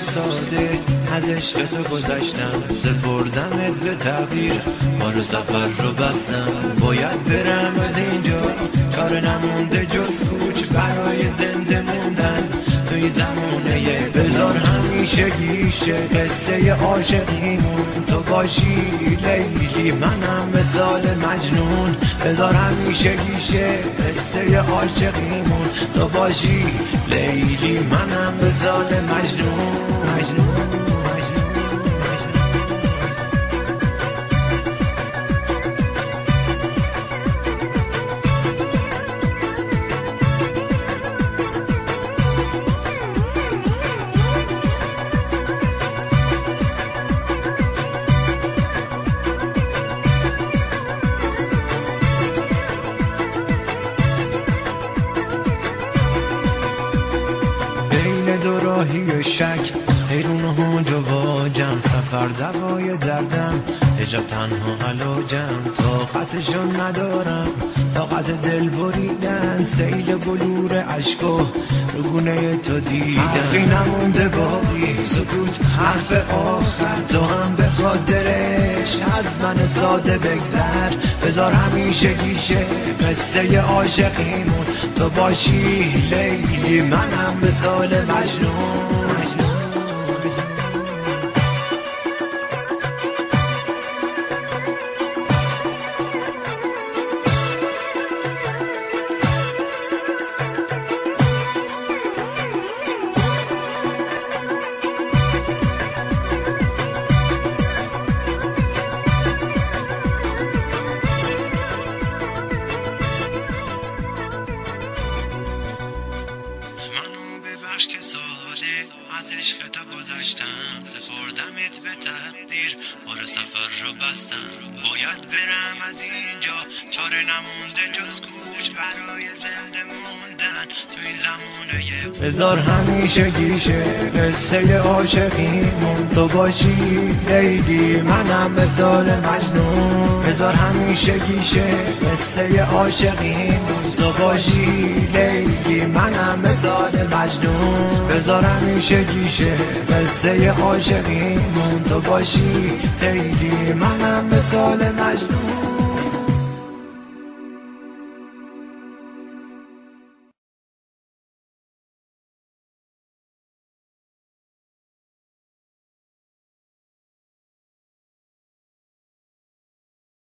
ساده از عشق تو گذشتم، سپردمت به تقدیر، ما رو سفر رو بستم. باید برم از اینجا، چاره نمونده جز کوچ برای زنده موندن توی زمونه. بذار همیشه گیشه قصه عاشقیمون تو باشی لیلی، منم مثال مجنون. بذار همیشه گیشه قصه عاشقیمون تو باشی لیلی، منم مثال مجنون. دو راهی شک حیرون و جواجم، سفر دوای دردم، حجاب تنها علاجم. طاقتشو ندارم، طاقت دل بریدن، سیل بلور عشق و رگونه تو دیدن. حرفی نمونده باقی، سکوت حرف آخر، تو هم به خاطرش از من ساده بگذر. بذار همیشه گیشه قصه عاشقیمون تو باشی لیلی، منم مثال مجنون. که ساله از عشق تو گذشتم، سپردمت به تقدیر، بار سفر رو بستم. باید برم از اینجا، چاره نمونده جز کوچ برای زنده موندن تو این زمونه. بذار همیشه گیشه قصه عاشقیمون تو باشی لیلی، منم مثال مجنون. بذار همیشه گیشه قصه عاشقیمون تو باشی لیلی، منم مثال مجنون. بذار همیشه گیشه قصه عاشقیمون تو باشی لیلی، منم مثال مجنون.